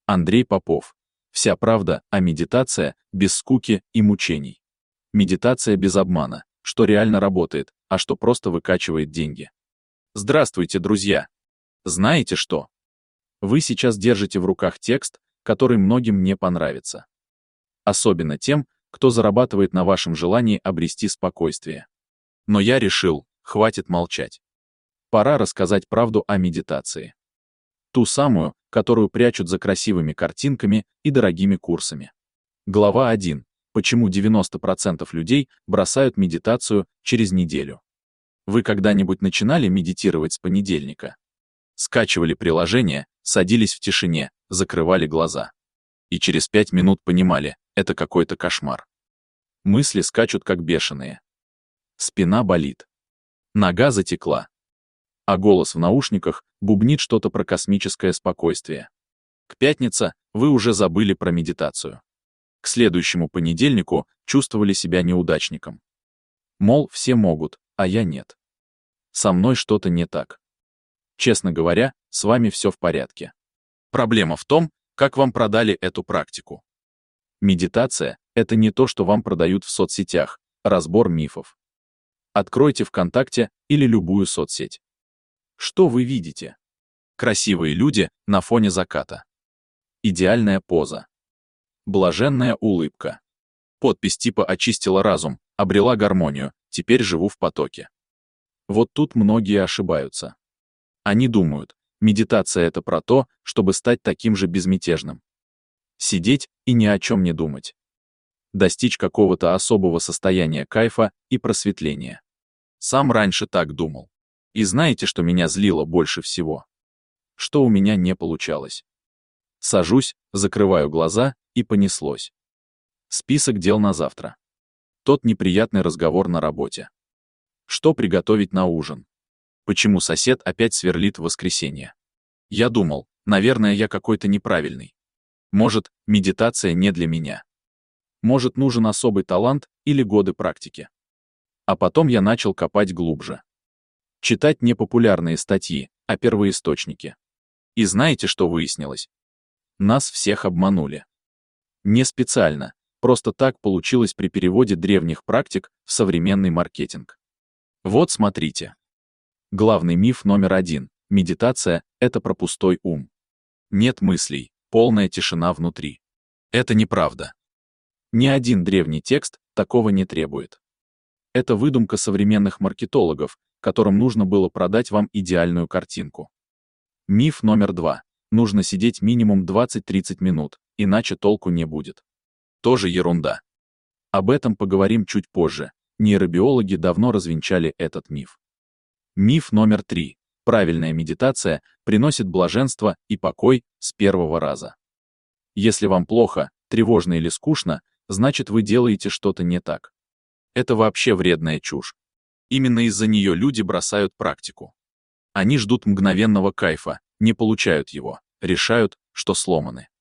Андрей Попов. Вся правда о медитации без скуки и мучений. Медитация без обмана, что реально работает, а что просто выкачивает деньги. Здравствуйте, друзья! Знаете что? Вы сейчас держите в руках текст, который многим не понравится. Особенно тем, кто зарабатывает на вашем желании обрести спокойствие. Но я решил, хватит молчать. Пора рассказать правду о медитации. Ту самую, которую прячут за красивыми картинками и дорогими курсами. Глава 1. Почему 90% людей бросают медитацию через неделю? Вы когда-нибудь начинали медитировать с понедельника? Скачивали приложение, садились в тишине, закрывали глаза. И через 5 минут понимали, это какой-то кошмар. Мысли скачут как бешеные. Спина болит. Нога затекла. А голос в наушниках бубнит что-то про космическое спокойствие. К пятнице вы уже забыли про медитацию. К следующему понедельнику чувствовали себя неудачником. Мол, все могут, а я нет. Со мной что-то не так. Честно говоря, с вами все в порядке. Проблема в том, как вам продали эту практику. Медитация — это не то, что вам продают в соцсетях, разбор мифов. Откройте ВКонтакте или любую соцсеть. Что вы видите? Красивые люди на фоне заката. Идеальная поза. Блаженная улыбка. Подпись типа «Очистила разум», обрела гармонию, теперь живу в потоке. Вот тут многие ошибаются. Они думают, медитация — это про то, чтобы стать таким же безмятежным. Сидеть и ни о чем не думать. Достичь какого-то особого состояния кайфа и просветления. Сам раньше так думал. И знаете, что меня злило больше всего? Что у меня не получалось. Сажусь, закрываю глаза, и понеслось. Список дел на завтра. Тот неприятный разговор на работе. Что приготовить на ужин? Почему сосед опять сверлит в воскресенье? Я думал, наверное, я какой-то неправильный. Может, медитация не для меня. Может, нужен особый талант или годы практики. А потом я начал копать глубже. Читать не популярные статьи, а первоисточники. И знаете, что выяснилось? Нас всех обманули. Не специально, просто так получилось при переводе древних практик в современный маркетинг. Вот смотрите. Главный миф номер 1. Медитация — это про пустой ум. Нет мыслей, полная тишина внутри. Это неправда. Ни один древний текст такого не требует. Это выдумка современных маркетологов, которым нужно было продать вам идеальную картинку. Миф номер 2. Нужно сидеть минимум 20-30 минут, иначе толку не будет. Тоже ерунда. Об этом поговорим чуть позже. Нейробиологи давно развенчали этот миф. Миф номер 3. Правильная медитация приносит блаженство и покой с первого раза. Если вам плохо, тревожно или скучно, значит вы делаете что-то не так. Это вообще вредная чушь. Именно из-за нее люди бросают практику. Они ждут мгновенного кайфа, не получают его, решают, что сломаны.